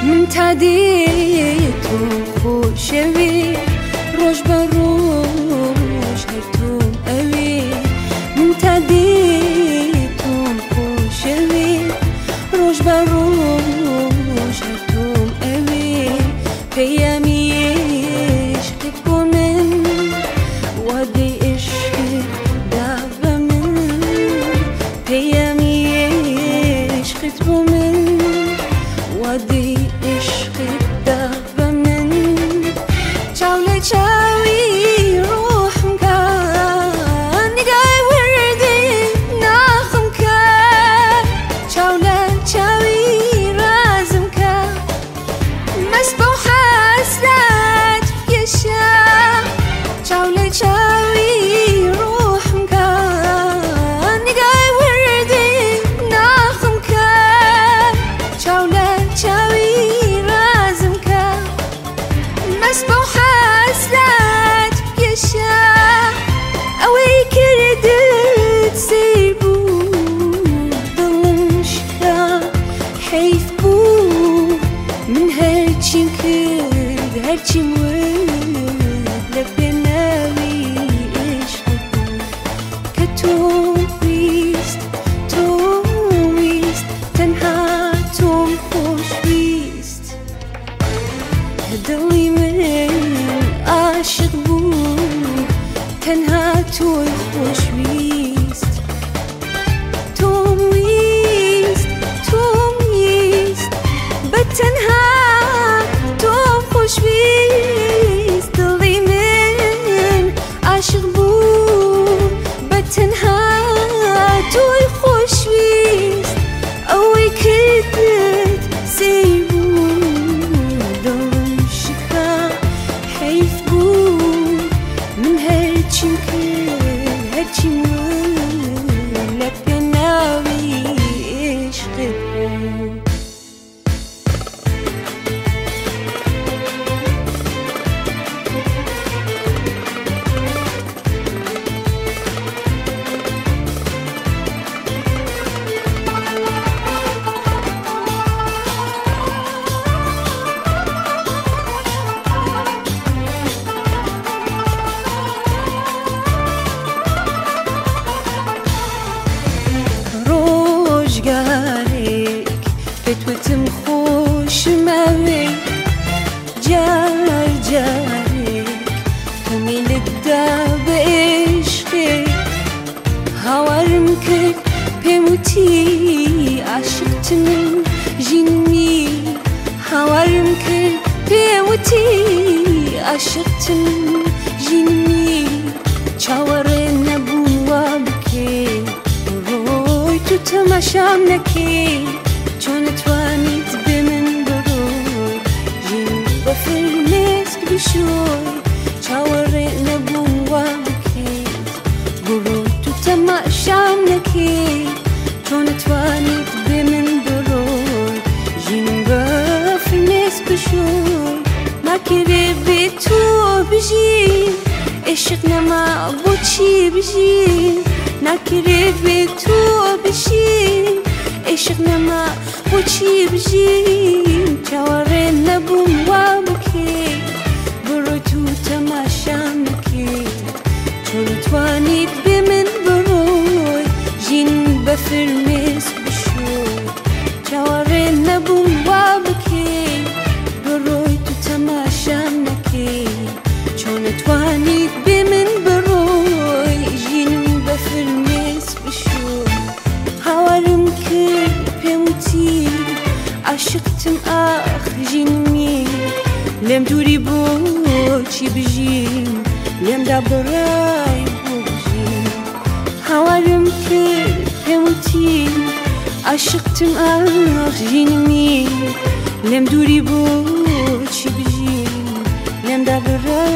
من تادیتم خوشوی روش بروش هرتم اوی من تادیتم خوشوی روش بروش هرتم اوی پیامیش خب من ودی عشق دعو من پیامیش خب من ودی عشق دعو من چاوله چاوی روحم کن نگاه وردی ناخم کن چاوله چاوی رازم کن مسبو حسرت یشا چاوله چاوی روحم کن نگاه وردی ناخم کن چاوله چاوی رازم کن مسبو حسرت یشا اوی کردت سیبو دلم شکا حیف بود من هرچیم کرد هرچیم ورد لب ناوی عشق بود که تو ویست تنها تو خوشویست دلی من عاشق بود تنها تو خوشویست تو ویست به تنها تو خوشویست دلی من عاشق بود به تنها تو خوشویست اوی کردت سیبو دلم شکا حیف بود من هرچیم کرد هرچیم ورد لب ناوی عشق بود روزگارێک پێتوتم خۆشمەوێ جارێک تۆمیلتدا بە عێشقێ هاوارم کرد پێم وتی عاشقتم ژینی هاوارم کرد پێم وتی عاشقتم ژینی چاوەڕێ نەبووە بکەی تو تماشام نکی چون توانیت به من بروی جین با فرمسک بشوی چاوره نبوه بکید بروی تو تماشام نکی چون توانیت به من بروی جین با فرمسک بشوی نکره به تو بجی عشق نما بو چی بجی نکره به تو بشین عشق نما بو چی بجین چاوره نبوم و بکی برو تو تماشام نکی چون توانیت به من بروی جین بفرمس بشوی چاوره نبوم و بکی بروی تو تماشام نکی چون توانیت به من بروی جین بفرمس بشوی هاوارم کرد پێم وتی عاشقتم ئاخ ژینمی لێم دووری بۆ چی بژیم لێمدا بەڕای بۆ بژیم هاوارم کرد پێم وتی عاشقتم ئاخ ژینمی لێم دووری بۆ چی بژیم لێمدا بەڕای